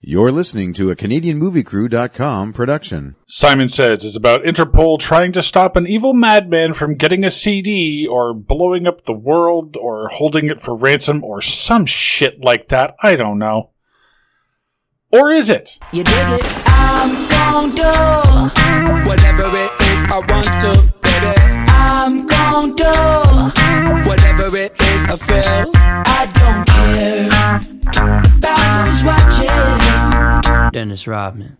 You're listening to a CanadianMovieCrew.com production. Simon Says is about Interpol trying to stop an evil madman from getting a CD or blowing up the world or holding it for ransom or some shit like that. I don't know. Or is it? You dig it? I'm gon' do whatever it is I want to, baby. I'm gon' do whatever it is I feel. I don't care about who's watching. Dennis Rodman.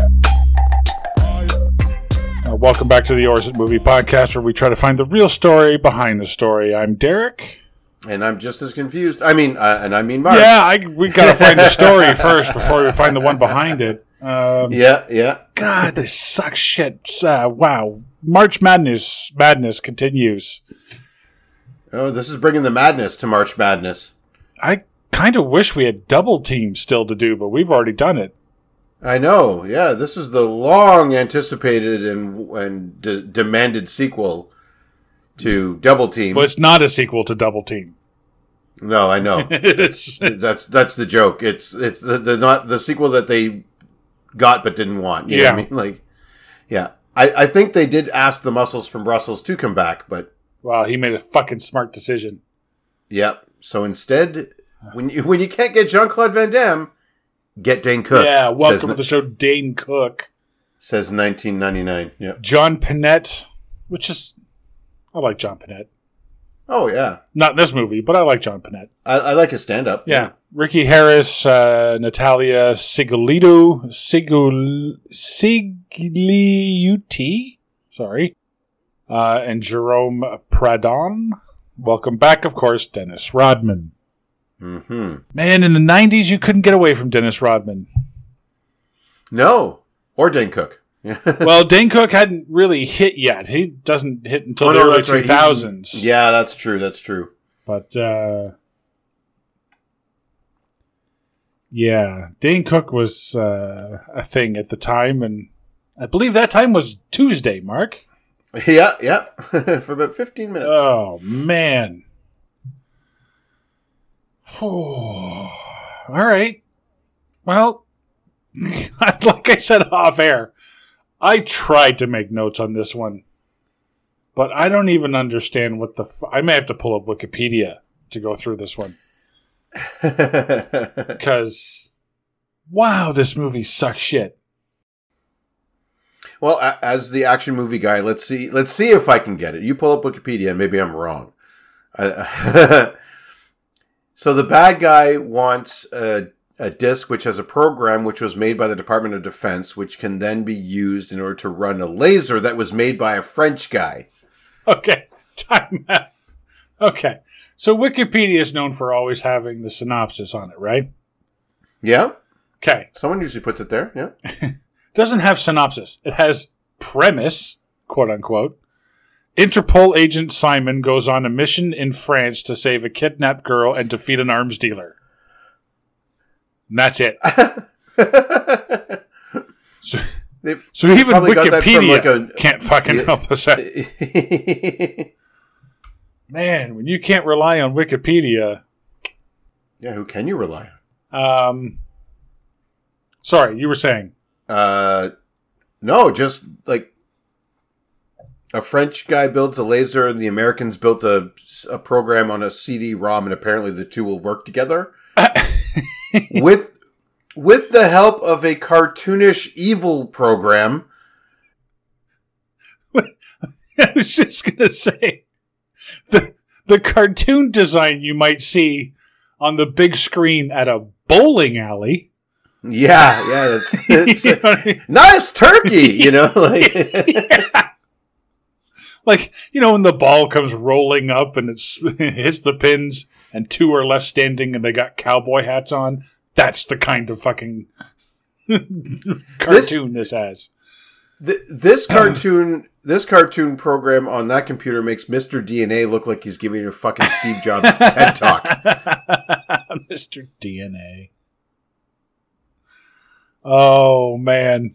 Welcome back to the Or Is It Movie podcast, where we try to find the real story behind the story. I'm Derek. And I'm just as confused. I mean Mark. Yeah, we gotta find the story first before we find the one behind it. Yeah. God, this sucks shit. Wow. March Madness continues. Oh, this is bringing the madness to March Madness. I kind of wish we had Double Team still to do, but we've already done it. I know. Yeah, this is the long anticipated and demanded sequel to Double Team. But it's not a sequel to Double Team. No, I know. It's that's the joke. It's the not the sequel that they got but didn't want. You know what I mean? Like, yeah. I think they did ask the Muscles from Brussels to come back, but wow, he made a fucking smart decision. Yep. So instead, when you can't get Jean-Claude Van Damme, get Dane Cook. Yeah, welcome to the show, Dane Cook. Says 1999. Yep. John Pinette, I like John Pinette. Oh, yeah. Not in this movie, but I like John Pinette. I like his stand-up. Yeah. Ricky Harris, Natalia Sigiliuti, sorry, and Jerome Pradon. Welcome back, of course, Dennis Rodman. Mm-hmm. Man, in the 90s, you couldn't get away from Dennis Rodman. No. Or Dane Cook. Well, Dane Cook hadn't really hit yet. He doesn't hit until the early 2000s. Right. Yeah, that's true. But, yeah, Dane Cook was a thing at the time, and I believe that time was Tuesday, Mark. Yeah, for about 15 minutes. Oh, man. All right. Well, like I said off air, I tried to make notes on this one, but I don't even understand what I may have to pull up Wikipedia to go through this one. Because, wow, this movie sucks shit. Well, as the action movie guy, let's see if I can get it. You pull up Wikipedia, and maybe I'm wrong. So the bad guy wants a disc which has a program which was made by the Department of Defense, which can then be used in order to run a laser that was made by a French guy. Okay, time out. Okay, so Wikipedia is known for always having the synopsis on it, right? Yeah. Okay. Someone usually puts it there, yeah. Doesn't have synopsis. It has premise, quote unquote. Interpol agent Simon goes on a mission in France to save a kidnapped girl and defeat an arms dealer. And that's it. so even Wikipedia can't fucking help us out. Man, when you can't rely on Wikipedia... Yeah, who can you rely on? Sorry, you were saying... No, just like a French guy builds a laser and the Americans built a program on a CD-ROM, and apparently the two will work together with the help of a cartoonish evil program. I was just going to say the cartoon design you might see on the big screen at a bowling alley. Yeah, it's you know what I mean? Nice turkey, like. Yeah. Like, when the ball comes rolling up and it hits the pins and two are left standing and they got cowboy hats on, that's the kind of fucking cartoon this has. This cartoon program on that computer makes Mr. DNA look like he's giving a fucking Steve Jobs TED Talk. Mr. DNA. Oh, man.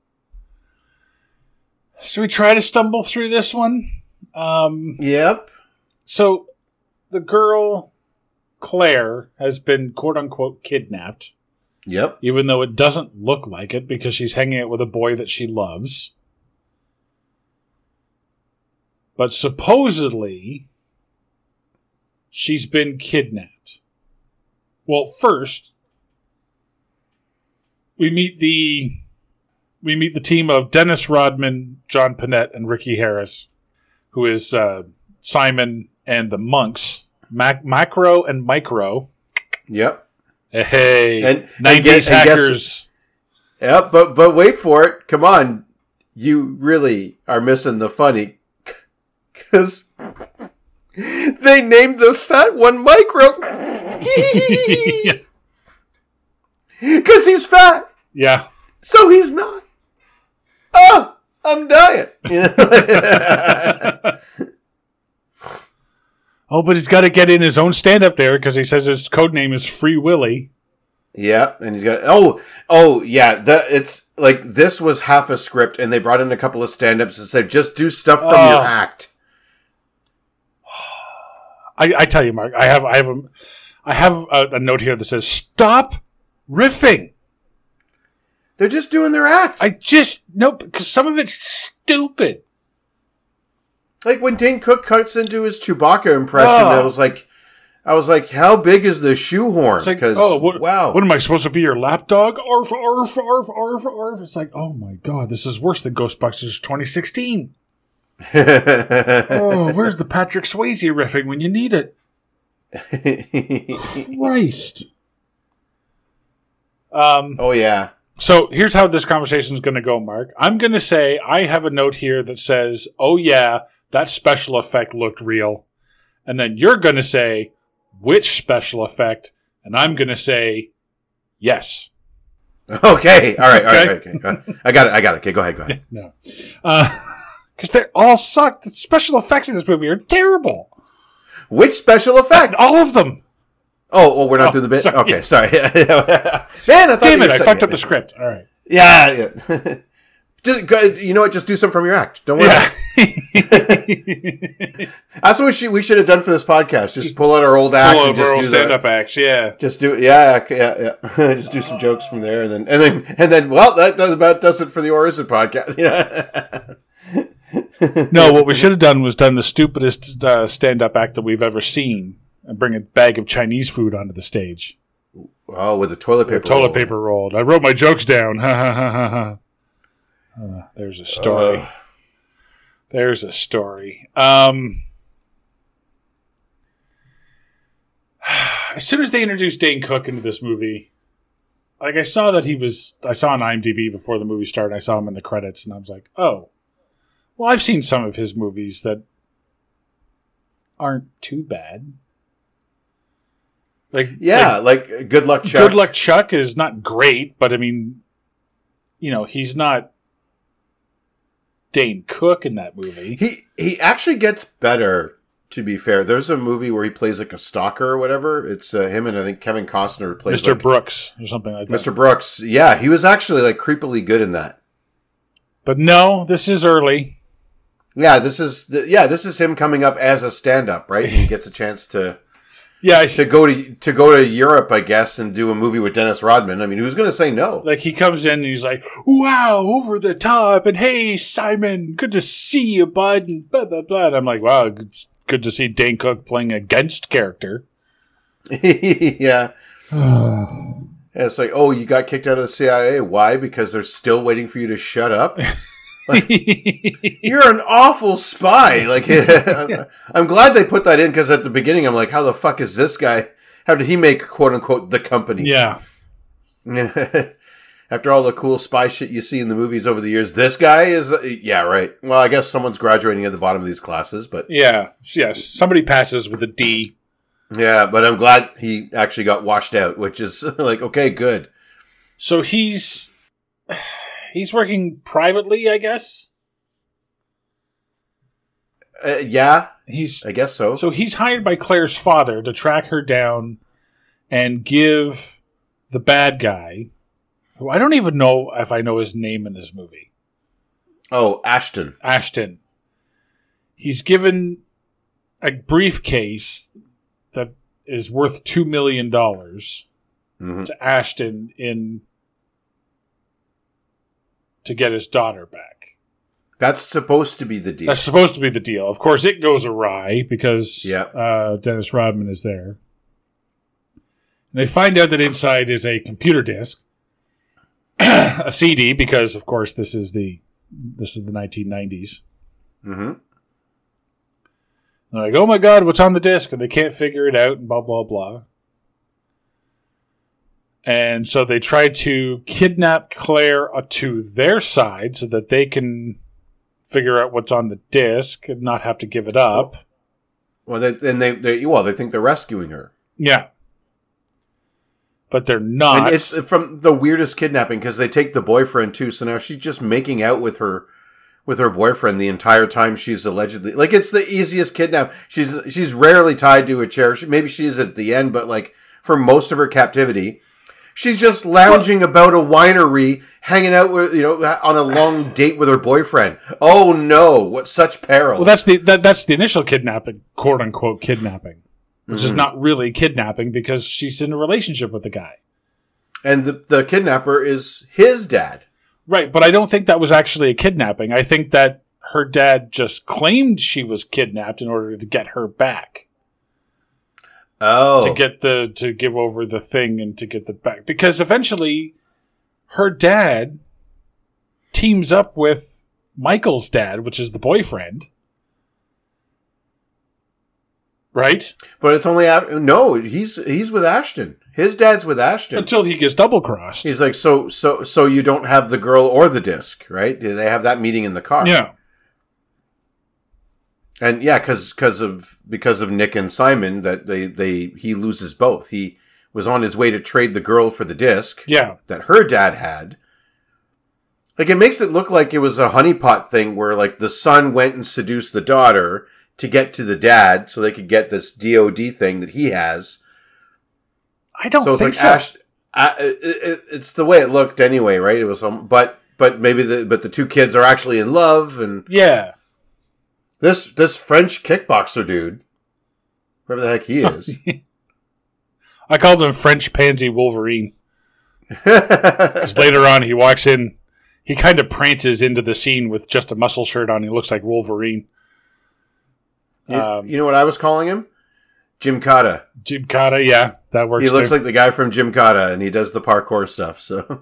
Should we try to stumble through this one? Yep. So, the girl, Claire, has been quote-unquote kidnapped. Yep. even though it doesn't look like it because she's hanging out with a boy that she loves. But supposedly, she's been kidnapped. Well, first, we meet the team of Dennis Rodman, John Panette, and Ricky Harris, who is Simon and the monks, Macro and Micro. Yep. Hey, And 90s hackers. Yep, but wait for it. Come on. You really are missing the funny. Because they named the fat one Micro. Because he's fat. Yeah. So he's not. Oh, I'm dying. Oh, but he's got to get in his own stand-up there because he says his code name is Free Willy. Yeah, and he's got yeah. It's like this was half a script, and they brought in a couple of stand-ups and said, "Just do stuff from your act." I tell you, Mark, I have a note here that says, "Stop riffing." They're just doing their act. Because some of it's stupid. Like when Dane Cook cuts into his Chewbacca impression, I was like, how big is the shoehorn? It's like, wow. What am I supposed to be, your lapdog? Arf, arf, arf, arf, arf. It's like, oh my god, this is worse than Ghostbusters 2016. Where's the Patrick Swayze riffing when you need it? Christ. Oh yeah. So here's how this conversation is going to go, Mark. I'm going to say I have a note here that says, "Oh yeah, that special effect looked real," and then you're going to say, "Which special effect?" And I'm going to say, "Yes." Okay. All right. Okay. I got it. Okay, go ahead. No, because they all suck. The special effects in this movie are terrible. Which special effect? All of them. Oh, we're not doing the bit? Sorry. Okay, sorry. Man, I thought Damn it, I fucked up the script. All right. Yeah. Just, you know what? Just do something from your act. Don't worry. Yeah. That's what we should have done for this podcast. Just pull out our old act and just do stand-up acts. Yeah. Just do just do some jokes from there, and then. Well, that about does it for the Orison podcast. Yeah. No, what we should have done was done the stupidest stand-up act that we've ever seen, and bring a bag of Chinese food onto the stage. Oh, with the toilet paper. Paper rolled. I wrote my jokes down. Ha ha ha ha ha. There's a story. There's a story. As soon as they introduced Dane Cook into this movie, like I saw on IMDb before the movie started, I saw him in the credits, and I was like, oh, well, I've seen some of his movies that aren't too bad. Like Good Luck Chuck. Good Luck Chuck is not great, but I mean, he's not Dane Cook in that movie. He actually gets better, to be fair. There's a movie where he plays like a stalker or whatever. It's him and I think Kevin Costner plays Mr. Brooks or something like that. Mr. Brooks. Yeah, he was actually like creepily good in that. But no, this is early. Yeah, this is him coming up as a stand-up, right? And he gets a chance to to go to Europe, I guess, and do a movie with Dennis Rodman. I mean, who's going to say no? Like he comes in and he's like, "Wow, over the top," and "Hey, Simon, good to see you, bud," and blah blah blah. And I'm like, "Wow, it's good to see Dane Cook playing a against character." Yeah. And it's like, oh, you got kicked out of the CIA. Why? Because they're still waiting for you to shut up. Like, you're an awful spy. Like, I'm glad they put that in because at the beginning I'm like, how the fuck is this guy? How did he make quote unquote the company? Yeah. After all the cool spy shit you see in the movies over the years, this guy is right. Well, I guess someone's graduating at the bottom of these classes, but yeah, somebody passes with a D. Yeah, but I'm glad he actually got washed out, which is like, okay, good. So he's working privately, I guess. Yeah, I guess so. So he's hired by Claire's father to track her down and give the bad guy, who I don't even know if I know his name in this movie. Oh, Ashton. He's given a briefcase that is worth $2 million to Ashton to get his daughter back. That's supposed to be the deal. That's supposed to be the deal. Of course, it goes awry because Yeah. Dennis Rodman is there. And they find out that inside is a computer disk, a CD, because of course this is the 1990s. Mm-hmm. They're like, oh my God, what's on the disc? And they can't figure it out and blah, blah, blah. And so they try to kidnap Claire to their side so that they can figure out what's on the disc and not have to give it up. Well, they think they're rescuing her. Yeah. But they're not. And it's from the weirdest kidnapping because they take the boyfriend too. So now she's just making out with her boyfriend the entire time she's allegedly, like, it's the easiest kidnap. She's rarely tied to a chair. Maybe she is at the end, but like for most of her captivity, she's just lounging about a winery, hanging out with, on a long date with her boyfriend. Oh no, what such peril. Well, that's the initial kidnapping, quote unquote kidnapping, which is not really kidnapping because she's in a relationship with the guy. And the kidnapper is his dad. Right, but I don't think that was actually a kidnapping. I think that her dad just claimed she was kidnapped in order to get her back. Oh. To give over the thing and to get the back. Because eventually her dad teams up with Michael's dad, which is the boyfriend. Right? But it's only no, he's with Ashton. His dad's with Ashton. Until he gets double-crossed. He's like, so you don't have the girl or the disc, right? They have that meeting in the car. Yeah. And yeah, because of Nick and Simon, that he loses both. He was on his way to trade the girl for the disc. Yeah. That her dad had. Like, it makes it look like it was a honeypot thing where like the son went and seduced the daughter to get to the dad so they could get this DOD thing that he has. I don't think so. Ash, it's the way it looked anyway, right? It was, but maybe the two kids are actually in love, and yeah, this French kickboxer dude, whoever the heck he is, I called him French Pansy Wolverine because later on he walks in, he kind of prances into the scene with just a muscle shirt on. He looks like Wolverine. You know what I was calling him? Jim Cotta. Jim Cotta, yeah, that works. He looks like the guy from Jim Cotta, and he does the parkour stuff. So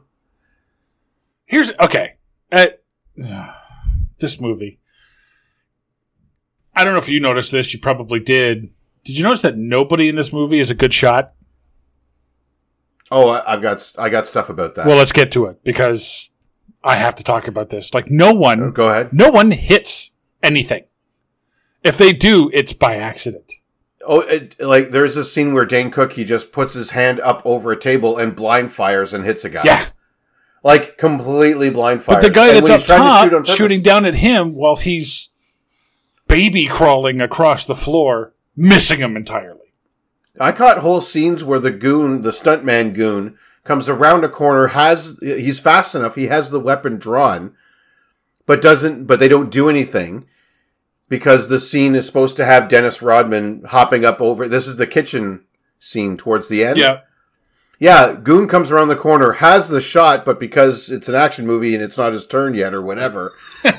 this movie. I don't know if you noticed this. You probably did. Did you notice that nobody in this movie is a good shot? Oh, I got stuff about that. Well, let's get to it because I have to talk about this. Like, no one. Go ahead. No one hits anything. If they do, it's by accident. Oh, like there's a scene where Dane Cook, he just puts his hand up over a table and blind fires and hits a guy. Yeah. Like completely blind fires. But the guy that's up top to shooting down at him while he's baby crawling across the floor, missing him entirely. I caught whole scenes where the stuntman goon, comes around a corner, he's fast enough, he has the weapon drawn, but they don't do anything. Because the scene is supposed to have Dennis Rodman hopping up over. This is the kitchen scene towards the end. Yeah. Yeah, Goon comes around the corner, has the shot, but because it's an action movie and it's not his turn yet or whatever,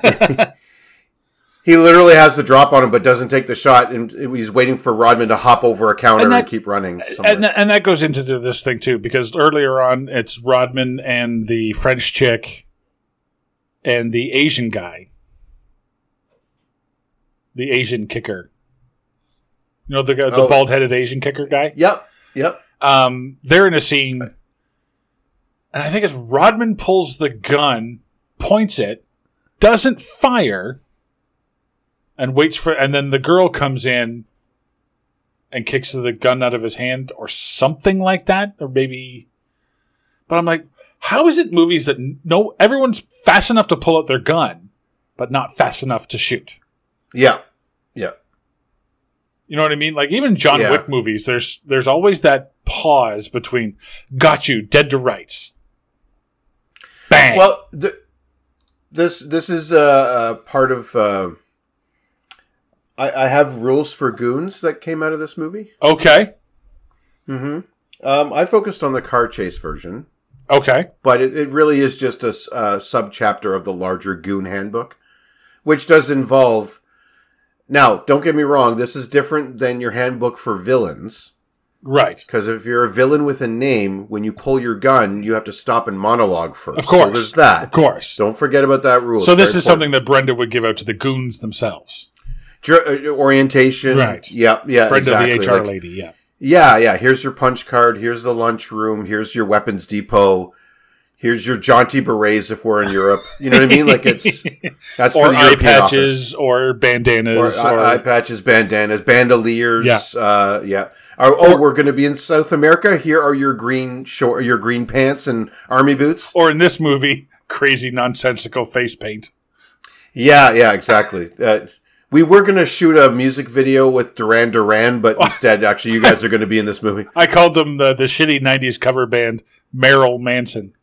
he literally has the drop on him but doesn't take the shot, and he's waiting for Rodman to hop over a counter and keep running somewhere. And that goes into this thing too, because earlier on it's Rodman and the French chick and the Asian guy. The Asian kicker. You know, the bald-headed Asian kicker guy? Yep. They're in a scene, and I think it's Rodman pulls the gun, points it, doesn't fire, and waits for... And then the girl comes in and kicks the gun out of his hand or something like that. Or maybe... But I'm like, how is it movies that... No, everyone's fast enough to pull out their gun, but not fast enough to shoot? Yeah. You know what I mean? Like, even John Wick movies, there's always that pause between got you, dead to rights. Bang! Well, this is a part of... I have rules for goons that came out of this movie. Okay. Mm-hmm. I focused on the car chase version, Okay. but it really is just a sub-chapter of the larger Goon Handbook, which does involve... Now, don't get me wrong, this is different than your handbook for villains. Right. Because if you're a villain with a name, when you pull your gun, you have to stop and monologue first. Of course. So there's that. Of course. Don't forget about that rule. So this is something that Brenda would give out to the goons themselves. Orientation. Right. Yeah, Brenda, exactly. the HR lady, yeah. Yeah. Here's your punch card. Here's the lunchroom. Here's your weapons depot. Here's your jaunty berets if we're in Europe. You know what I mean? Like that's or for the eye European patches office. or bandanas Or eye patches, bandanas, bandoliers. Yeah. We're going to be in South America. Here are your green pants and army boots. Or in this movie, crazy nonsensical face paint. Yeah, exactly. We were going to shoot a music video with Duran Duran, but instead, actually, you guys are going to be in this movie. I called them the shitty 90s cover band Merrill Manson.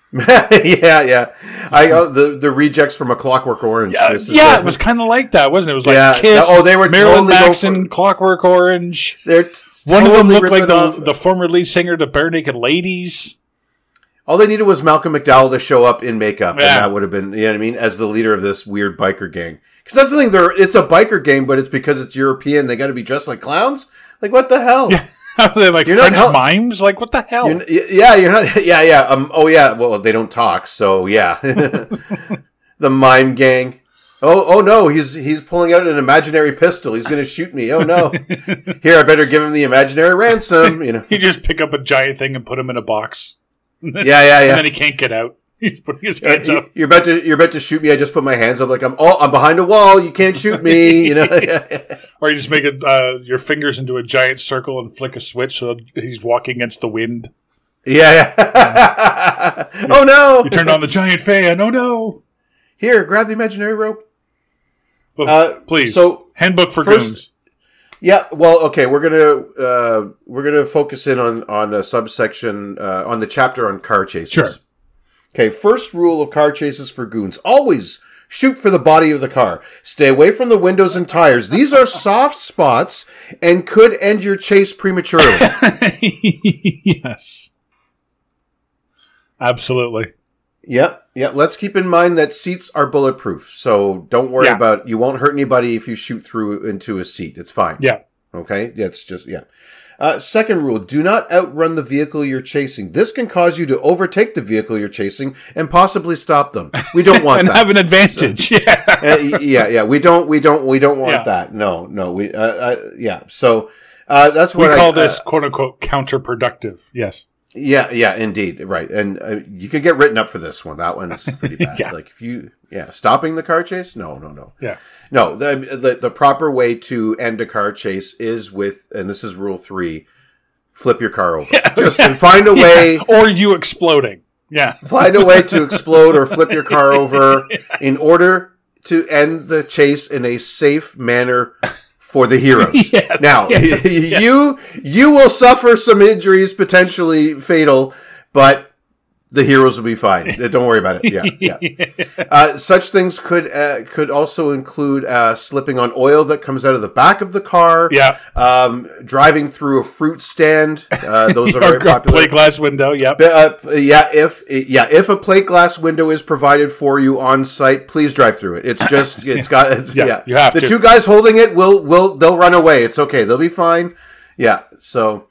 yeah. The rejects from A Clockwork Orange. It was kind of like that, wasn't it? It was like Kiss, they were Marilyn totally Manson, Clockwork Orange. They're One of them totally looked like ripping the former lead singer to Bare Naked Ladies. All they needed was Malcolm McDowell to show up in makeup, Yeah. and that would have been, you know what I mean, as the leader of this weird biker gang. Because that's the thing, it's a biker gang, but it's because it's European. They got to be dressed like clowns. Like, what the hell? Yeah. Are they like You're not French mimes? Like, what the hell? You're not. Yeah. Well, they don't talk, so yeah. The mime gang. Oh no, he's pulling out an imaginary pistol. He's going to shoot me. Oh no. Here, I better give him the imaginary ransom. You know. You just pick up a giant thing and put him in a box. Yeah. And then he can't get out. He's putting his hands up. You're about to shoot me. I just put my hands up like I'm behind a wall. You can't shoot me. You know. Or you just make your fingers into a giant circle and flick a switch so he's walking against the wind. Yeah. Oh no! You turned on the giant fan. Oh no! Here, grab the imaginary rope. Well, please. So handbook for first- goons. Yeah, well, okay, we're gonna focus in on a subsection on the chapter on car chases. Sure. Okay, first rule of car chases for goons: always shoot for the body of the car. Stay away from the windows and tires. These are soft spots and could end your chase prematurely. Yes. Absolutely. Yep. Let's keep in mind that seats are bulletproof, so don't worry about. You won't hurt anybody if you shoot through into a seat. It's fine. Yeah. Okay. That's just second rule: do not outrun the vehicle you're chasing. This can cause you to overtake the vehicle you're chasing and possibly stop them. We don't want and that. have an advantage. Yeah. We don't want that. No. So that's what we call this "quote unquote" counterproductive. Yes. Yeah, indeed, right, and you could get written up for this one. That one is pretty bad. Yeah. Like if stopping the car chase, no. Yeah. No, the proper way to end a car chase is with, and this is rule 3, flip your car over. Just find a way, or you exploding. Yeah. Find a way to explode or flip your car over in order to end the chase in a safe manner for the heroes. Yes, now, you will suffer some injuries, potentially fatal, but the heroes will be fine. Don't worry about it. Yeah. Such things could also include slipping on oil that comes out of the back of the car. Yeah. Driving through a fruit stand. Those are very popular. Plate glass window. Yep. If a plate glass window is provided for you on site, please drive through it. It's just you have to. The two guys holding it they'll run away. It's okay. They'll be fine. Yeah. So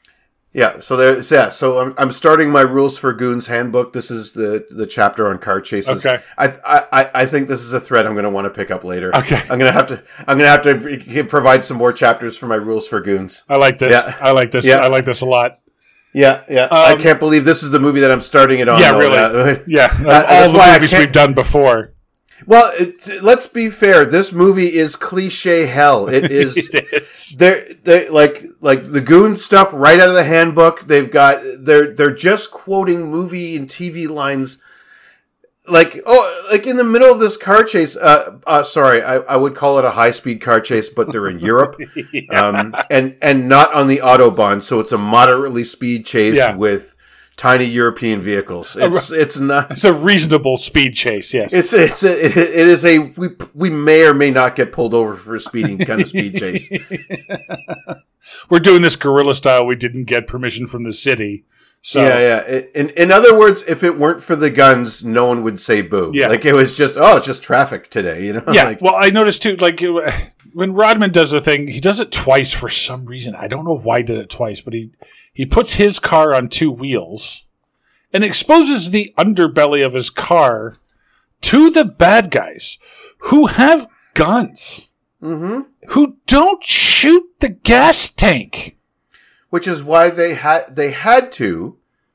So I'm starting my rules for Goons handbook. This is the chapter on car chases. Okay. I think this is a thread I'm going to want to pick up later. Okay. I'm going to have to provide some more chapters for my rules for Goons. I like this. Yeah. I like this. Yeah. I like this a lot. Yeah. I can't believe this is the movie that I'm starting it on. Yeah, though. really. All That's the why movies we've done before. Well, let's be fair. This movie is cliche hell. It is. It is. They like the Goon stuff right out of the handbook. They're just quoting movie and TV lines. Like in the middle of this car chase. Sorry, I would call it a high speed car chase, but they're in Europe, and not on the autobahn, so it's a moderately speed chase with tiny European vehicles. It's not. It's a reasonable speed chase. Yes. It is a we may or may not get pulled over for a speeding kind of speed chase. We're doing this guerrilla style. We didn't get permission from the city. So Yeah. In other words, if it weren't for the guns, no one would say boo. Yeah. Like it was just, it's just traffic today, you know? Yeah, Like, well, I noticed too, like, when Rodman does a thing, he does it twice for some reason. I don't know why he did it twice, but he puts his car on two wheels and exposes the underbelly of his car to the bad guys who have guns, who don't shoot the gas tank. which is why they had to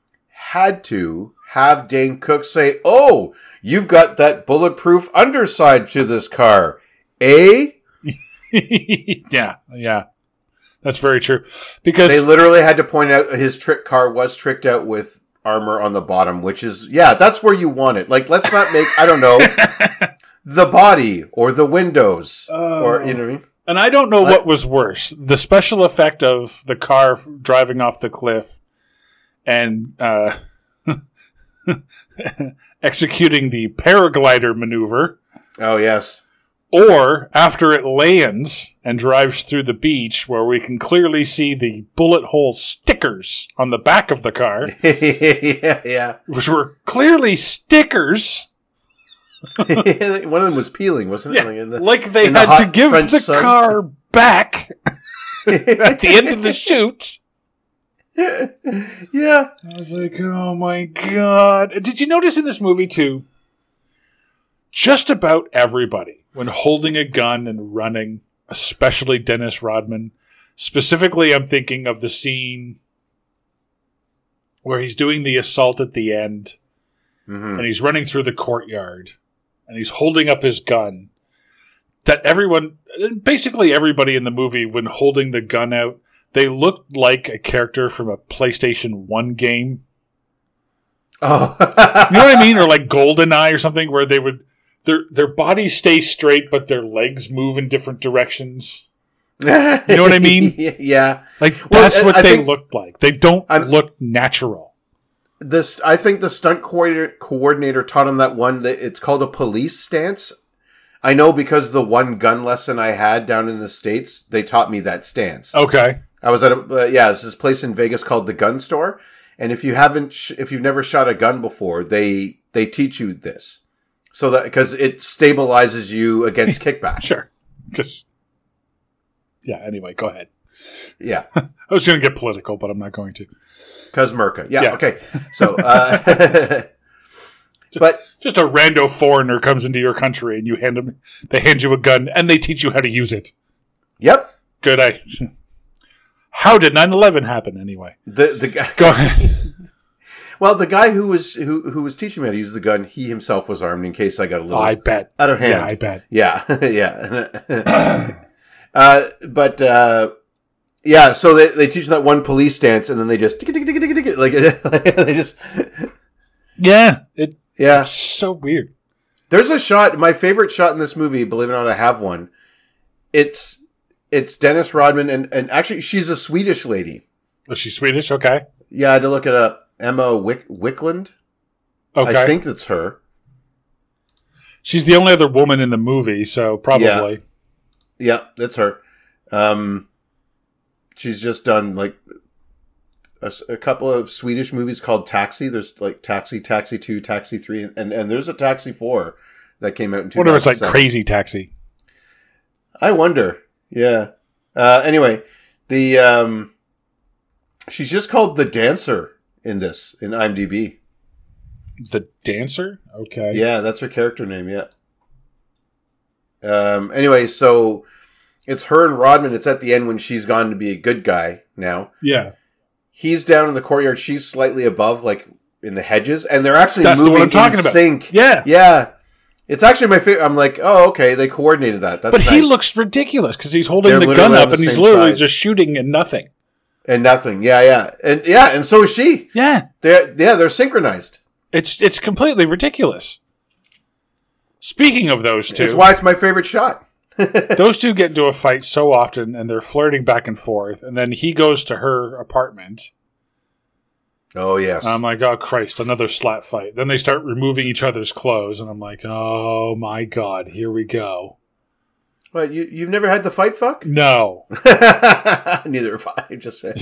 have Dane Cook say, "Oh, you've got that bulletproof underside to this car, eh?" Yeah. That's very true. Because They literally had to point out his trick car was tricked out with armor on the bottom, which is, that's where you want it. Like, let's not make, I don't know, the body or the windows or, you know what I mean? And I don't know what was worse, the special effect of the car driving off the cliff and executing the paraglider maneuver, Oh, yes. or after it lands and drives through the beach where we can clearly see the bullet hole stickers on the back of the car, yeah. which were clearly stickers. One of them was peeling, wasn't it? Yeah, Like they in the had to hot give French the sun. car back at the end of the shoot. Yeah. I was like, oh my god. Did you notice in this movie too, just about everybody, when holding a gun and running, especially Dennis Rodman, specifically I'm thinking of the scene where he's doing the assault at the end, and he's running through the courtyard, and he's holding up his gun, that basically everybody in the movie, when holding the gun out, they looked like a character from a PlayStation 1 game. Oh. You know what I mean? Or like GoldenEye or something, where they would their bodies stay straight, but their legs move in different directions. You know what I mean? Yeah. Like, Well, that's what I they think- look like. They don't look natural. I think the stunt coordinator taught him that one, that it's called a police stance. I know because the one gun lesson I had down in the States, they taught me that stance. Okay. I was at it's this place in Vegas called the Gun Store, and if you've never shot a gun before, they teach you this, so that because it stabilizes you against kickback. Sure. Anyway, go ahead. Yeah, I was going to get political, but I'm not going to. because Merca. Yeah. Okay. So, but Just a rando foreigner comes into your country and they hand you a gun and they teach you how to use it. yep, Good. How did 9/11 happen anyway? the guy. Go ahead. Well, the guy who was teaching me how to use the gun, he himself was armed in case I got a little I bet. out of hand. Yeah, I bet. Yeah. So they teach that one police stance, and then they just like they just It's so weird. There's a shot. My favorite shot in this movie, believe it or not, I have one. It's Dennis Rodman, and actually she's a Swedish lady. Was she Swedish? Okay. Yeah, I had to look it up. Emma Wickland. Okay. I think that's her. She's the only other woman in the movie, so probably. Yeah, that's her. She's just done like a couple of Swedish movies called Taxi. There's like Taxi 2, Taxi 3, and there's a Taxi 4 that came out in 2007. Wonder if it's like Crazy Taxi. I wonder. Yeah. Anyway, she's just called the dancer in IMDb. The dancer? Okay. Yeah, that's her character name. Yeah. Anyway, so it's her and Rodman. It's at the end when she's gone to be a good guy now. Yeah. He's down in the courtyard. She's slightly above, like in the hedges, and they're actually That's the moving one I'm talking in about. sync. Yeah. Yeah. It's actually my favorite. I'm like, oh, okay, they coordinated that. That's But he nice. looks ridiculous because he's holding They're the gun literally up on the and he's same literally size. just shooting and nothing. And nothing. Yeah. And so is she. Yeah. They're synchronized. It's completely ridiculous. Speaking of those two, It's why it's my favorite shot. those two get into a fight so often and they're flirting back and forth, and then he goes to her apartment. Oh, yes. And I'm like, oh, Christ, another slap fight. Then they start removing each other's clothes, and I'm like, oh, my God, here we go. What, you've never had the fight fuck? No. Neither have I, just say.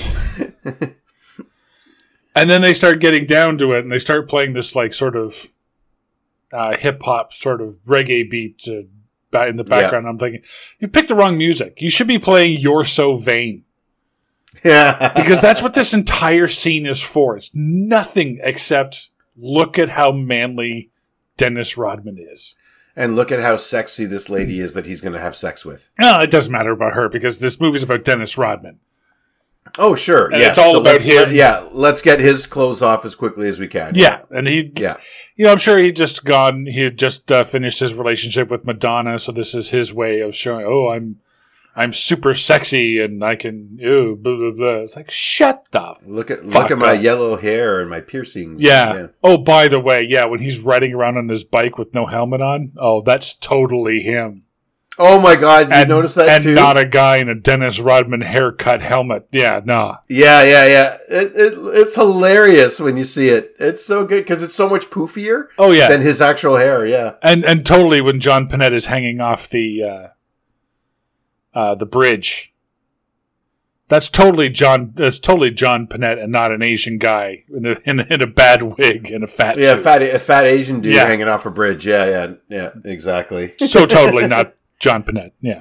And then they start getting down to it, and they start playing this like sort of hip hop sort of reggae beat in the background. Yeah. I'm thinking, you picked the wrong music. You should be playing "You're So Vain." Yeah, because that's what this entire scene is for. It's nothing except look at how manly Dennis Rodman is. And look at how sexy this lady is that he's going to have sex with. No, it doesn't matter about her because this movie's about Dennis Rodman. Oh, sure. And it's all about him. Let's get his clothes off as quickly as we can. Yeah, and I'm sure he had just finished his relationship with Madonna, so this is his way of showing, I'm super sexy and I can, blah, blah, blah. It's like, shut the Look at my yellow hair and my piercings. Yeah. Oh, by the way, when he's riding around on his bike with no helmet on, that's totally him. Oh my God, you noticed that too? And not a guy in a Dennis Rodman haircut helmet. Yeah, nah. Yeah. It's hilarious when you see it. It's so good because it's so much poofier than his actual hair, yeah. And totally when John Panette is hanging off the bridge. That's totally John Panette and not an Asian guy in a bad wig and a fat suit. A fat Asian dude hanging off a bridge. Yeah, exactly. So totally not John Panette. Yeah.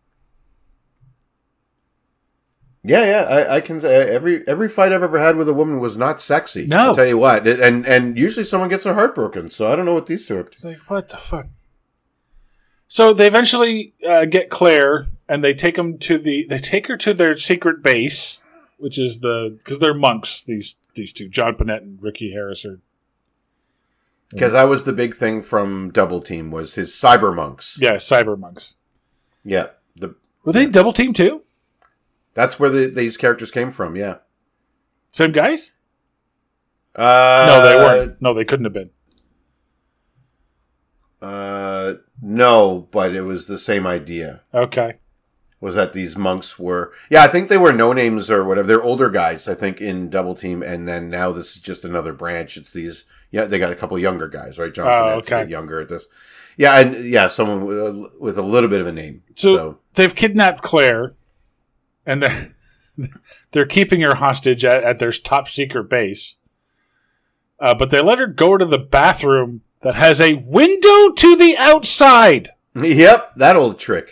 Yeah. I can say every fight I've ever had with a woman was not sexy. No, I'll tell you what. And usually someone gets their heart broken. So I don't know what these two are up to. Like, what the fuck? So they eventually get Claire, and they take her to their secret base, which is because they're monks. These two, John Panette and Ricky Harris, are. Because that was the big thing from Double Team was his cyber monks. Yeah, cyber monks. Yeah, were they Double Team too? That's where these characters came from. Yeah, same guys. No, they weren't. No, they couldn't have been. No, but it was the same idea. Okay. Was that these monks were... Yeah, I think they were no-names or whatever. They're older guys, I think, in Double Team, and then now this is just another branch. It's these... Yeah, they got a couple younger guys, right? John Panette's a bit younger at this. Yeah, and someone with a little bit of a name. So they've kidnapped Claire, and they're keeping her hostage at their top secret base. But they let her go to the bathroom that has a window to the outside. Yep, that old trick.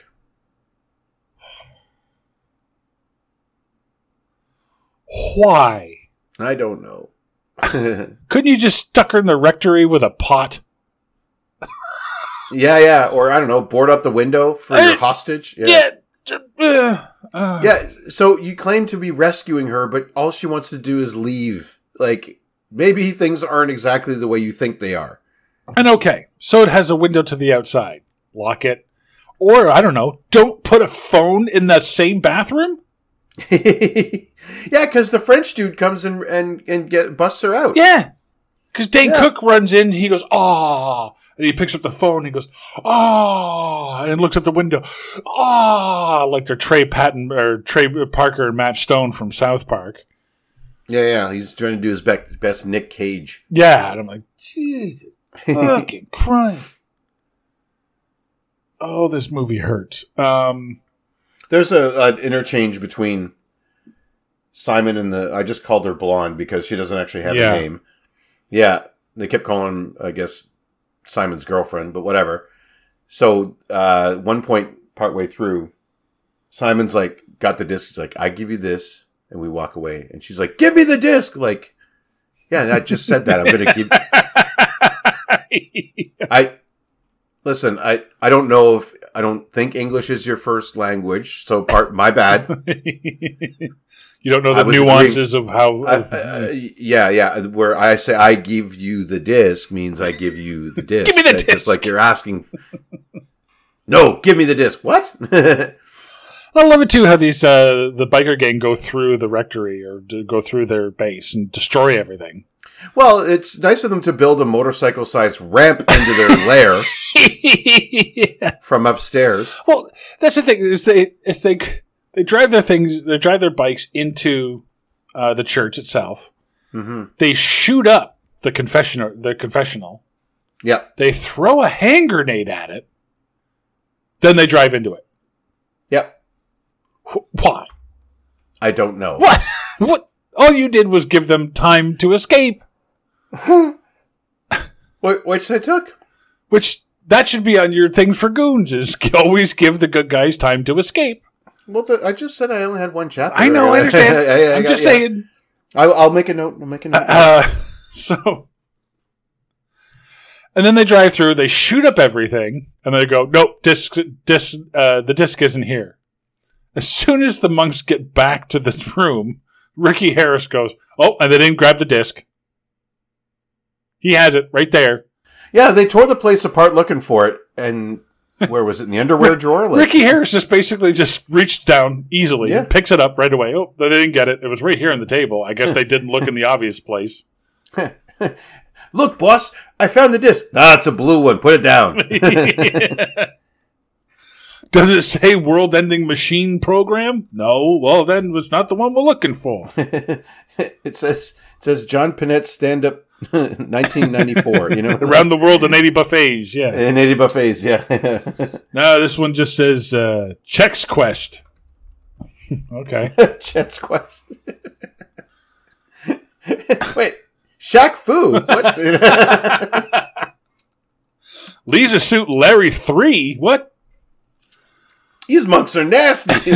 Why? I don't know. Couldn't you just stuck her in the rectory with a pot? Yeah. Or, I don't know, board up the window for your hostage. Yeah. Yeah, so you claim to be rescuing her, but all she wants to do is leave. Like, maybe things aren't exactly the way you think they are. And okay, so it has a window to the outside. Lock it. Or, I don't know, don't put a phone in the same bathroom? Yeah, because the French dude comes and busts her out. Yeah. Because Dane Cook runs in, he goes, "Aw." And he picks up the phone, he goes, "Aw," and looks at the window. "Aw," like they're Trey Parker and Matt Stone from South Park. Yeah, he's trying to do his best Nick Cage. Yeah, and I'm like, Jesus fucking Christ. Oh, this movie hurts. There's an interchange between Simon and I just called her Blonde because she doesn't actually have a name. Yeah, they kept calling him, I guess, Simon's girlfriend, but whatever. So, one point, partway through, Simon's like, got the disc. He's like, "I give you this," and we walk away. And she's like, "Give me the disc!" Like, yeah, I just said that. I'm going to give... Listen, I don't know if... I don't think English is your first language, so my bad. You don't know the nuances of how... Yeah. Where I say, "I give you the disc," means I give you the disc. Give me the disc! Just like you're asking... No, give me the disc. What? I love it too how these the biker gang go through the rectory or go through their base and destroy everything. Well, it's nice of them to build a motorcycle-sized ramp into their lair from upstairs. Well, that's the thing is they drive their bikes into the church itself. Mm-hmm. They shoot up the confessional. Yeah. They throw a hand grenade at it. Then they drive into it. Why? I don't know. What? What? All you did was give them time to escape. Which they took. Which, that should be on your thing for goons, is always give the good guys time to escape. Well, I just said I only had one chapter. I know, I understand. I'm just saying. I'll make a note. So, and then they drive through, they shoot up everything, and they go, nope, the disc isn't here. As soon as the monks get back to the room, Ricky Harris goes, oh, and they didn't grab the disc. He has it right there. Yeah, they tore the place apart looking for it, and where was it? In the underwear drawer? Ricky Harris just reached down easily and picks it up right away. Oh, they didn't get it. It was right here on the table. I guess they didn't look in the obvious place. Look, boss, I found the disc. It's a blue one. Put it down. Does it say world-ending machine program? No. Well, then it's not the one we're looking for. It says John Panette stand-up 1994. You know, around the world in 80 buffets. Yeah, in 80 buffets. Yeah. No, this one just says Chex Quest. Okay. Chex Quest. Wait. Shaq Fu. What? Leisure Suit Larry 3. What? These monks are nasty.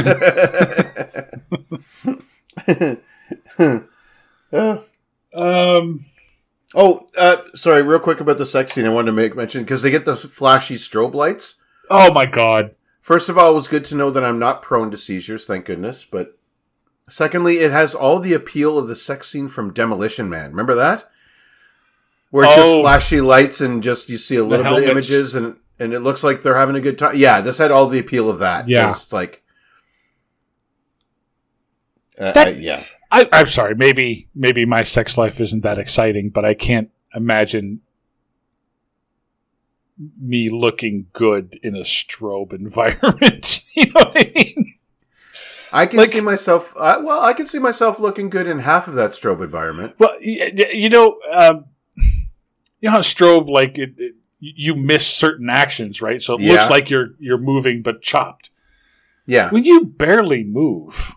Sorry, real quick about the sex scene. I wanted to make mention because they get the flashy strobe lights. Oh my god! First of all, it was good to know that I'm not prone to seizures, thank goodness. But secondly, it has all the appeal of the sex scene from Demolition Man. Remember that? Where it's just flashy lights and just you see a little bit of images and it looks like they're having a good time. Yeah, this had all the appeal of that. Yeah, it's like, I'm sorry. Maybe my sex life isn't that exciting, but I can't imagine me looking good in a strobe environment. You know what I mean? I can see myself. I can see myself looking good in half of that strobe environment. Well, you know how strobe you miss certain actions, right? So it looks like you're moving but chopped. Yeah. When you barely move,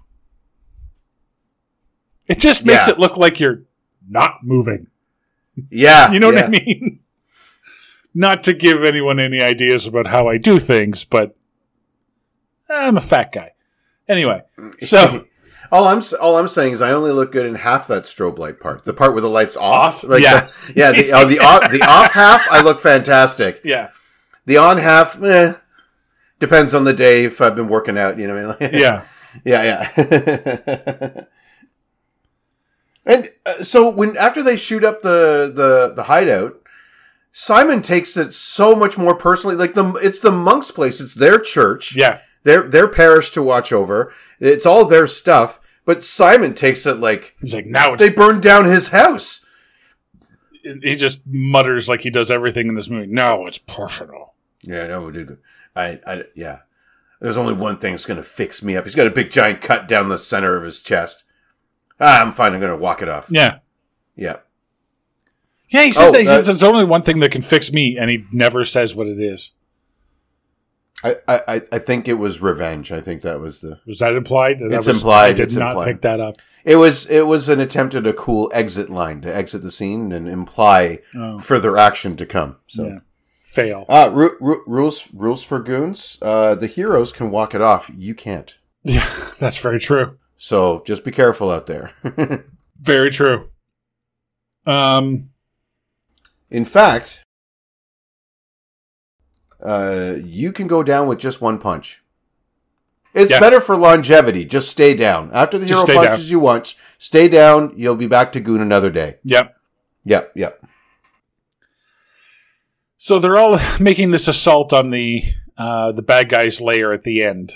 it just makes it look like you're not moving. Yeah. You know what I mean? Not to give anyone any ideas about how I do things, but I'm a fat guy. Anyway, so all I'm saying is I only look good in half that strobe light part. The part where the light's off. The off half, I look fantastic. Yeah. The on half, depends on the day if I've been working out. You know what I mean? Yeah. Yeah. And so after they shoot up the hideout, Simon takes it so much more personally. Like it's the monks' place. It's their church. Yeah. Their parish to watch over. It's all their stuff. But Simon takes it like he's like, now they burned down his house. He just mutters like he does everything in this movie. No, it's personal. Yeah, no, dude. Yeah. There's only one thing that's going to fix me up. He's got a big giant cut down the center of his chest. I'm fine. I'm going to walk it off. Yeah. Yeah. Yeah, he says that there's only one thing that can fix me, and he never says what it is. I think it was revenge. I think that was the... Was that implied? It's implied. I did not pick that up. It was an attempt at a cool exit line to exit the scene and imply further action to come. So. Yeah. Fail. Rules for goons. The heroes can walk it off. You can't. Yeah, that's very true. So just be careful out there. Very true. In fact, you can go down with just one punch. It's better for longevity. Just stay down. After the hero punches you once, stay down. You'll be back to goon another day. Yep. So they're all making this assault on the bad guy's lair at the end.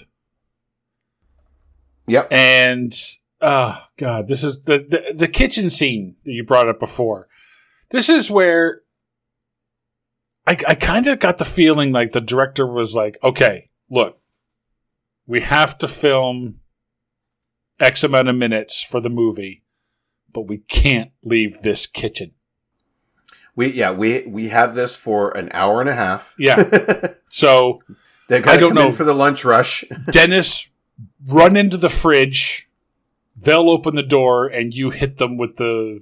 Yep. And oh god, this is the kitchen scene that you brought up before. This is where I kind of got the feeling like the director was like, okay, look, we have to film X amount of minutes for the movie, but we can't leave this kitchen. We have this for an hour and a half. Yeah. So they got to come in for the lunch rush. Dennis run into the fridge. They'll open the door, and you hit them with the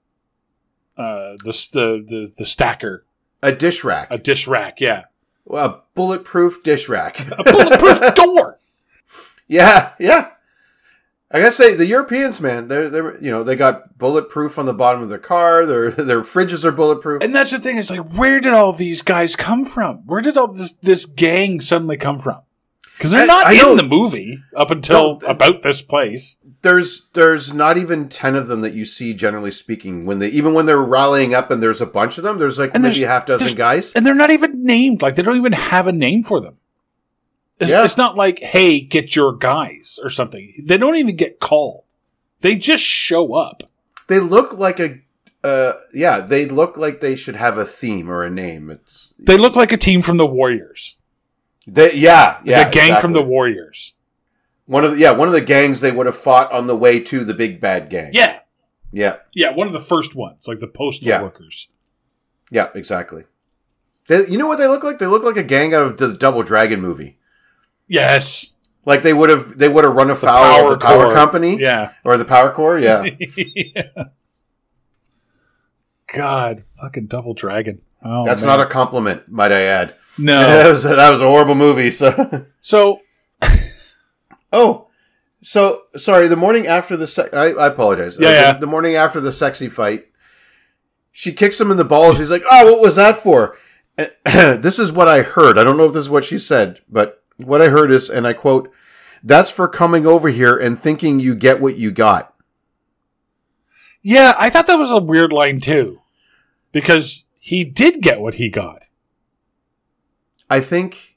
stacker. A dish rack. A dish rack, yeah. A bulletproof dish rack. A bulletproof door. Yeah. I gotta say, the Europeans, man, they're they got bulletproof on the bottom of their car. Their fridges are bulletproof. And that's the thing. It's like, where did all these guys come from? Where did all this gang suddenly come from? Because they're not in the movie up until about this place. There's not even 10 of them that you see, generally speaking, even when they're rallying up and there's a bunch of them. There's like maybe a half dozen guys, and they're not even named. Like, they don't even have a name for them. It's not like, hey, get your guys or something. They don't even get called. They just show up. They look like they look like they should have a theme or a name. They look like a team from the Warriors. The gang from the Warriors. One of the gangs they would have fought on the way to the big bad gang. Yeah. Yeah. Yeah, one of the first ones, like the postal workers. Yeah, exactly. You know what they look like? They look like a gang out of the Double Dragon movie. Yes. Like they would have run afoul of the Power Company. Yeah. Or the Power Corps, yeah. Yeah. God, fucking Double Dragon. Oh, that's not a compliment, might I add. No. that was a horrible movie, so... So, sorry, the morning after the... I apologize. The morning after the sexy fight, she kicks him in the balls. He's like, oh, what was that for? This is what I heard. I don't know if this is what she said, but what I heard is, and I quote, "That's for coming over here and thinking you get what you got." Yeah, I thought that was a weird line, too. Because he did get what he got. I think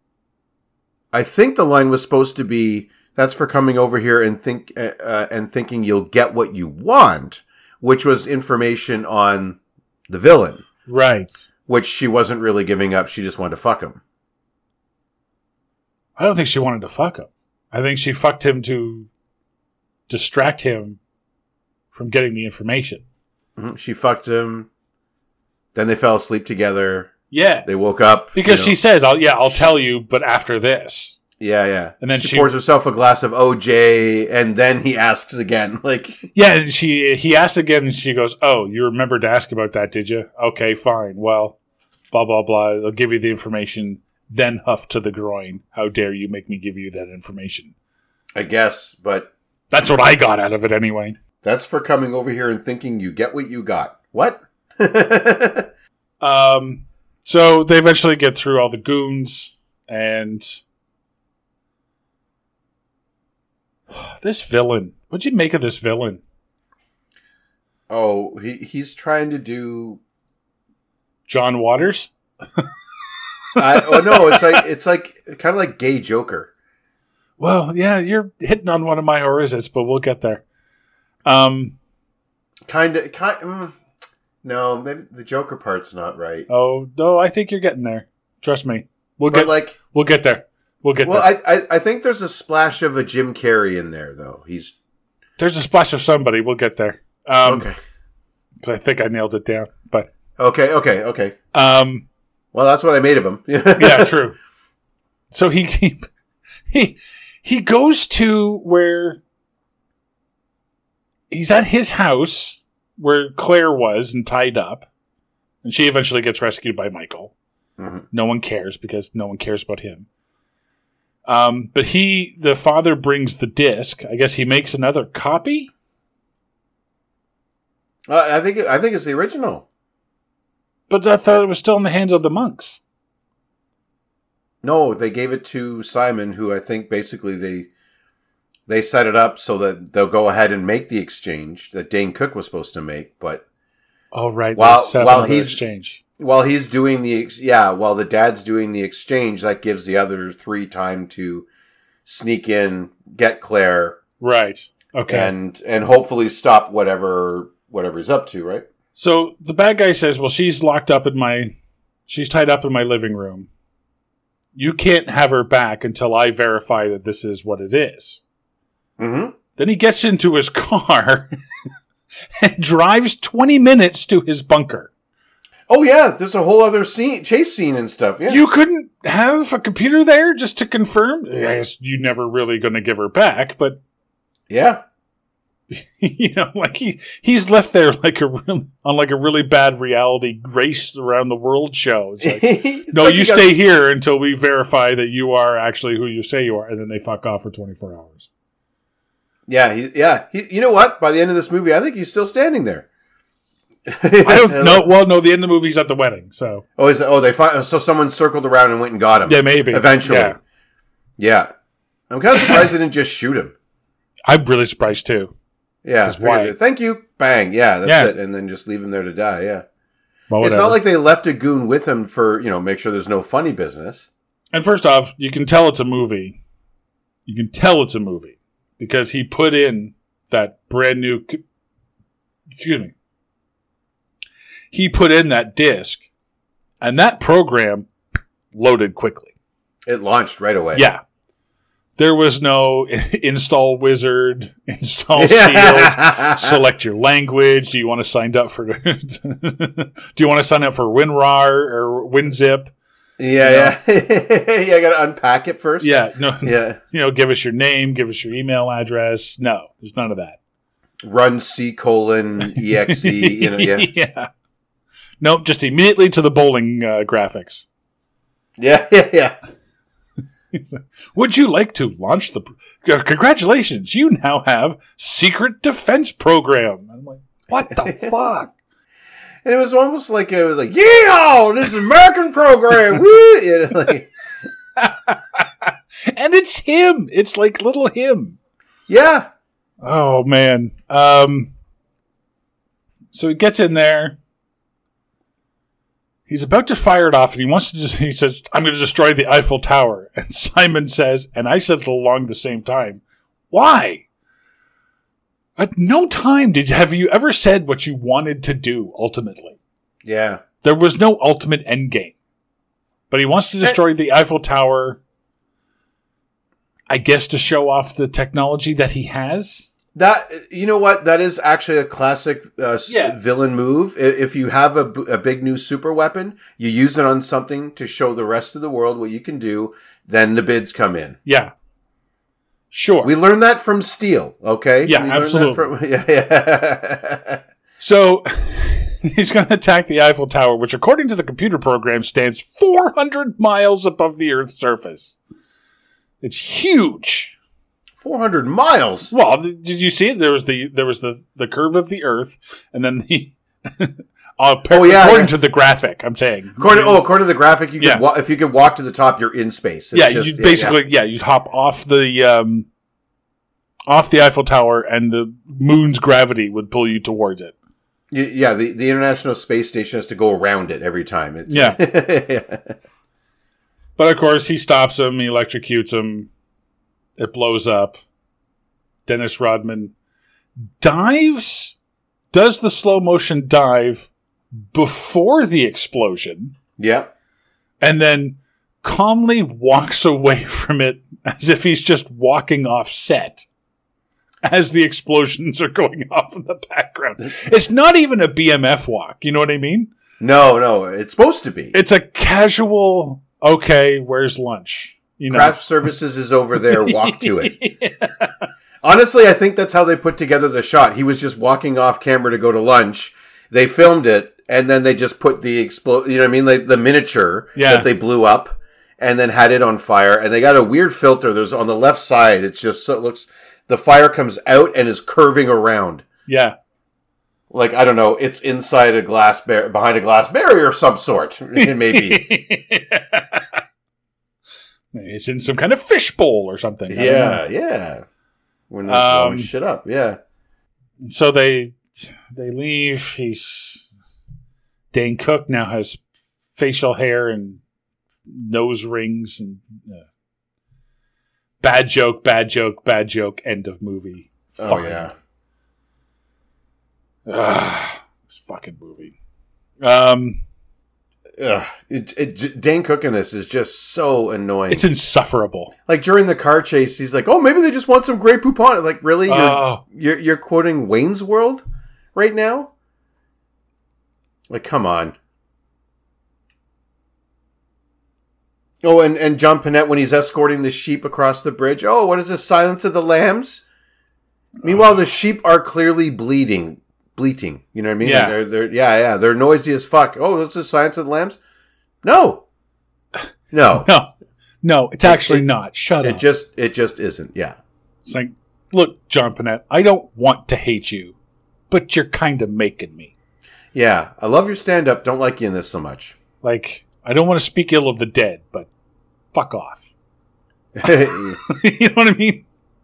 the line was supposed to be, "That's for coming over here and thinking you'll get what you want," which was information on the villain. Right. Which she wasn't really giving up. She just wanted to fuck him. I don't think she wanted to fuck him. I think she fucked him to distract him from getting the information. Mm-hmm. She fucked him. Then they fell asleep together. Yeah. They woke up. Because she says, I'll tell you, but after this. Yeah. And then she pours herself a glass of OJ, and then he asks again. Yeah, and he asks again, and she goes, "Oh, you remembered to ask about that, did you? Okay, fine. Well, blah, blah, blah. I'll give you the information." Then huff to the groin. "How dare you make me give you that information?" I guess, but... That's what I got out of it anyway. That's for coming over here and thinking you get what you got. What? So they eventually get through all the goons, and... This villain. What'd you make of this villain? Oh, he's trying to do... John Waters? No, it's like kind of like gay Joker. Well, yeah, you're hitting on one of my horizons, but we'll get there. No, maybe the Joker part's not right. Oh no, I think you're getting there. Trust me, we'll get there. We'll get there. I think there's a splash of a Jim Carrey in there, though. There's a splash of somebody. We'll get there. Okay. I think I nailed it down, but okay. Well, that's what I made of him. Yeah, true. So he goes to where he's at his house where Claire was and tied up, and she eventually gets rescued by Michael. Mm-hmm. No one cares because no one cares about him. But the father brings the disc. I guess he makes another copy. I think it's the original. But I thought it was still in the hands of the monks. No, they gave it to Simon, who I think basically they set it up so that they'll go ahead and make the exchange that Dane Cook was supposed to make. But right, while he's exchange. While he's doing while the dad's doing the exchange, that gives the other three time to sneak in, get Claire, right? Okay, and hopefully stop whatever he's up to, right? So the bad guy says, "Well, she's tied up in my living room. You can't have her back until I verify that this is what it is." Mm-hmm. Then he gets into his car and drives 20 minutes to his bunker. Oh yeah, there's a whole other chase scene and stuff. Yeah. You couldn't have a computer there just to confirm? Yes, you're never really going to give her back, but Yeah. he's left there on a really bad reality race around the world show. It's like, no, you stay here until we verify that you are actually who you say you are, and then they fuck off for 24 hours. Yeah, you know what? By the end of this movie, I think he's still standing there. I don't know. Well, no, the end of the movie's at the wedding, so. So someone circled around and went and got him. Yeah, maybe. Eventually. Yeah. I'm kind of surprised they didn't just shoot him. I'm really surprised, too. Yeah. Why? Thank you. Bang. Yeah, that's it. And then just leave him there to die, yeah. Well, it's not like they left a goon with him for, make sure there's no funny business. And first off, you can tell it's a movie. Because he put in that brand new... Excuse me. He put in that disc, and that program loaded quickly. It launched right away. Yeah. There was no install wizard, install shield, select your language. Do you want to sign up for WinRAR or WinZip? Yeah. Yeah, I got to unpack it first. Yeah. No. Yeah. Give us your name, give us your email address. No, there's none of that. Run C:\exe, yeah. Yeah. Nope, just immediately to the bowling graphics. Yeah. Would you like to launch the... Congratulations, you now have Secret Defense Program. I'm like, what the fuck? And it was almost like, yeah, this is American program. Woo! And it's him. It's like little him. Yeah. Oh, man. So he gets in there. He's about to fire it off, and he says, I'm going to destroy the Eiffel Tower. And Simon says, and I said it along the same time, why? At no time have you ever said what you wanted to do, ultimately. Yeah. There was no ultimate end game. But he wants to destroy the Eiffel Tower, I guess to show off the technology that he has. That, you know what? That is actually a classic villain move. If you have a big new super weapon, you use it on something to show the rest of the world what you can do, then the bids come in. Yeah. Sure. We learned that from Steel, okay? Yeah, absolutely. So, he's going to attack the Eiffel Tower, which according to the computer program stands 400 miles above the Earth's surface. It's huge. 400 miles. Well, did you see it? There was the curve of the Earth, and then the according to the graphic, I'm saying. According to the graphic, you could if you could walk to the top, you're in space. It's you'd hop off the Eiffel Tower, and the moon's gravity would pull you towards it. Yeah, the International Space Station has to go around it every time. Yeah. But of course, he stops him, he electrocutes him. It blows up. Dennis Rodman dives, does the slow motion dive before the explosion. Yep. And then calmly walks away from it as if he's just walking off set as the explosions are going off in the background. It's not even a BMF walk. You know what I mean? No. It's supposed to be. It's a casual, okay, where's lunch? Craft Services is over there, walk to it. Yeah. Honestly, I think that's how they put together the shot. He was just walking off camera to go to lunch. They filmed it, and then they just put the the miniature that they blew up, and then had it on fire. And they got a weird filter. There's on the left side, it's just so it looks, the fire comes out and is curving around. Yeah. Like, I don't know, it's inside a behind a glass barrier of some sort. Maybe. It's in some kind of fishbowl or something. Yeah. When they blow shit up, yeah. So they leave. Dane Cook now has facial hair and nose rings and bad joke, end of movie. Oh, yeah. This fucking movie. Dane Cook in this is just so annoying. It's insufferable. Like during the car chase, he's like, "Oh, maybe they just want some Grey Poupon." Like, really? You're quoting Wayne's World right now? Like, come on. Oh, and John Panette when he's escorting the sheep across the bridge. Oh, what is this? Silence of the Lambs? Meanwhile, the sheep are clearly bleating. You know what I mean? Yeah. They're noisy as fuck. Oh, this is Silence of the Lambs? No. No, it's actually not. Shut up. It just isn't. Yeah. It's like, look, John Panette, I don't want to hate you, but you're kind of making me. Yeah. I love your stand-up. Don't like you in this so much. Like, I don't want to speak ill of the dead, but fuck off. You know what I mean?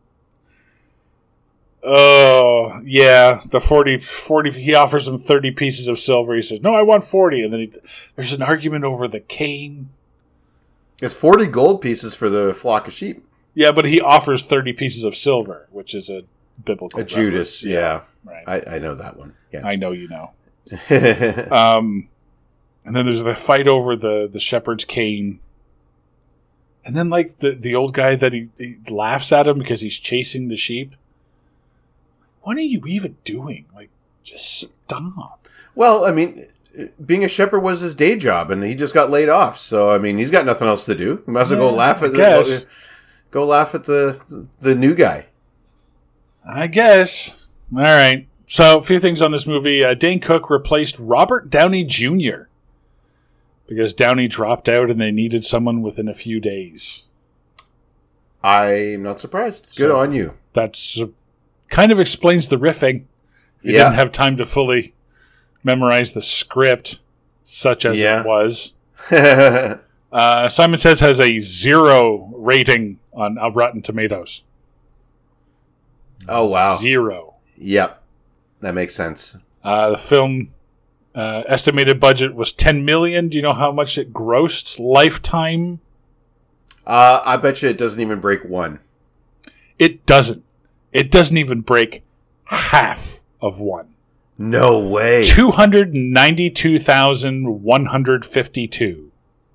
Oh, yeah. The 40, he offers him 30 pieces of silver. He says, no, I want 40. And then there's an argument over the cane. It's 40 gold pieces for the flock of sheep. Yeah, but he offers 30 pieces of silver, which is a biblical reference. Judas, yeah. Right. I know that one. Yes. I know you know. And then there's the fight over the shepherd's cane. And then, like, the old guy that he laughs at him because he's chasing the sheep. What are you even doing? Like, just stop. Well, I mean, being a shepherd was his day job, and he just got laid off. So, I mean, he's got nothing else to do. He might as well go laugh at the new guy. I guess. All right. So, a few things on this movie. Dane Cook replaced Robert Downey Jr. because Downey dropped out and they needed someone within a few days. I'm not surprised. Good on you. That's kind of explains the riffing. He didn't have time to fully memorize the script, such as it was. Simon Says has a 0 rating on Rotten Tomatoes. Oh, wow. 0. Yep. That makes sense. The film estimated budget was $10 million. Do you know how much it grossed lifetime? I bet you it doesn't even break 1. It doesn't. It doesn't even break half of 1. No way. 292,152.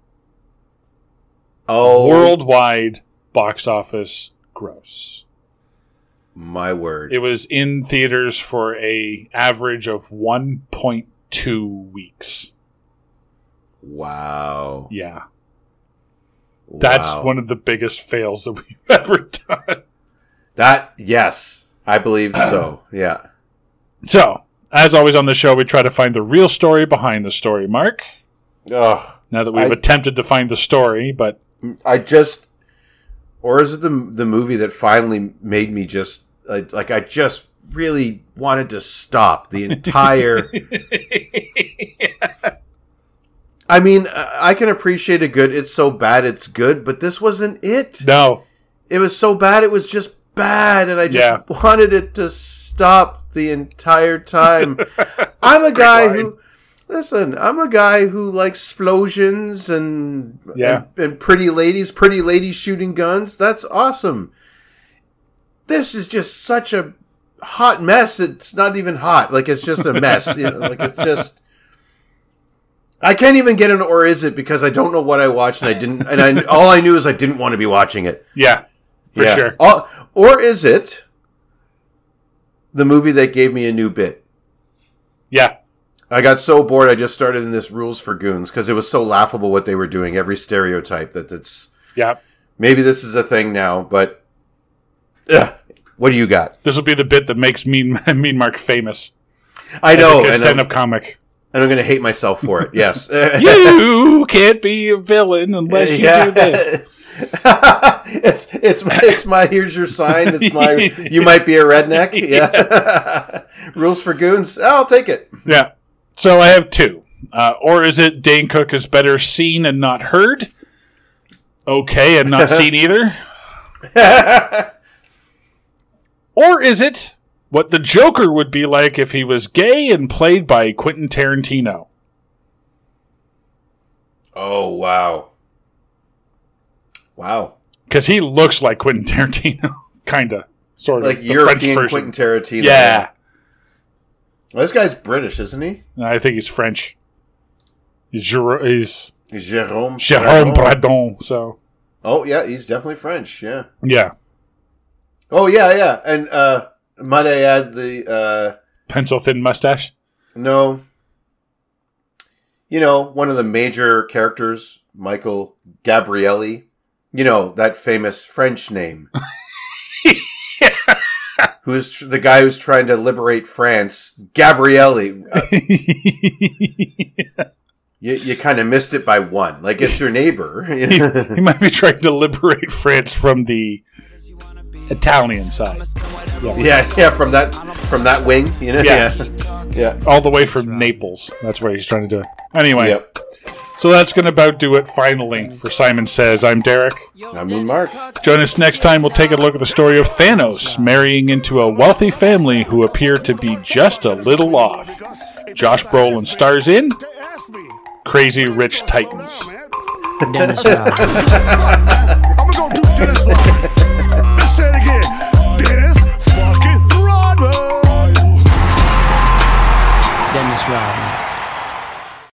Oh. Worldwide box office gross. My word. It was in theaters for a average of 1.2 weeks. Wow. Yeah. That's one of the biggest fails that we've ever done. Yes, I believe so. Yeah. So, as always on the show, we try to find the real story behind the story, Mark. Ugh. Now that we've attempted to find the story, but... Or is it the movie that finally made me just... I just really wanted to stop the entire... I mean, I can appreciate a good, it's so bad it's good, but this wasn't it. No. It was so bad, it was just bad, and I just wanted it to stop the entire time. I'm a guy who likes explosions and pretty ladies shooting guns. That's awesome. This is just such a hot mess. It's not even hot. Like, it's just a mess. It's just... I can't even get an or is it because I don't know what I watched and I didn't, and all I knew is I didn't want to be watching it. Yeah, for sure. Or is it the movie that gave me a new bit? Yeah. I got so bored I just started in this Rules for Goons because it was so laughable what they were doing. Every stereotype that it's... Yeah. Maybe this is a thing now, but... what do you got? This will be the bit that makes Mean Mark famous. I know. As a stand-up comic. And I'm going to hate myself for it, yes. You can't be a villain unless you do this. It's my here's your sign. It's my you might be a redneck. Yeah. Rules for Goons. I'll take it. Yeah. So I have 2. Or is it Dane Cook is better seen and not heard? Okay, and not seen either. Or is it what the Joker would be like if he was gay and played by Quentin Tarantino? Oh, wow. Wow. Because he looks like Quentin Tarantino. Kind of. Sort of. Like European Quentin Tarantino. Yeah. Well, this guy's British, isn't he? I think he's French. He's Jérôme Pradon. So. Oh, yeah, he's definitely French, yeah. Yeah. Oh, yeah. And, might I add the... pencil thin mustache? No. one of the major characters, Michael Gabrielli, that famous French name. Who's the guy who's trying to liberate France, Gabrielli. You kind of missed it by one. Like, it's your neighbor. He might be trying to liberate France from the Italian side. Yeah, from that wing. Yeah. All the way from Naples. That's where he's trying to do it. Anyway, Yep. So that's going to about do it finally for Simon Says. I'm Derek. I mean, Mark. Join us next time. We'll take a look at the story of Thanos marrying into a wealthy family who appear to be just a little off. Josh Brolin stars in Crazy Rich Titans. Dennis.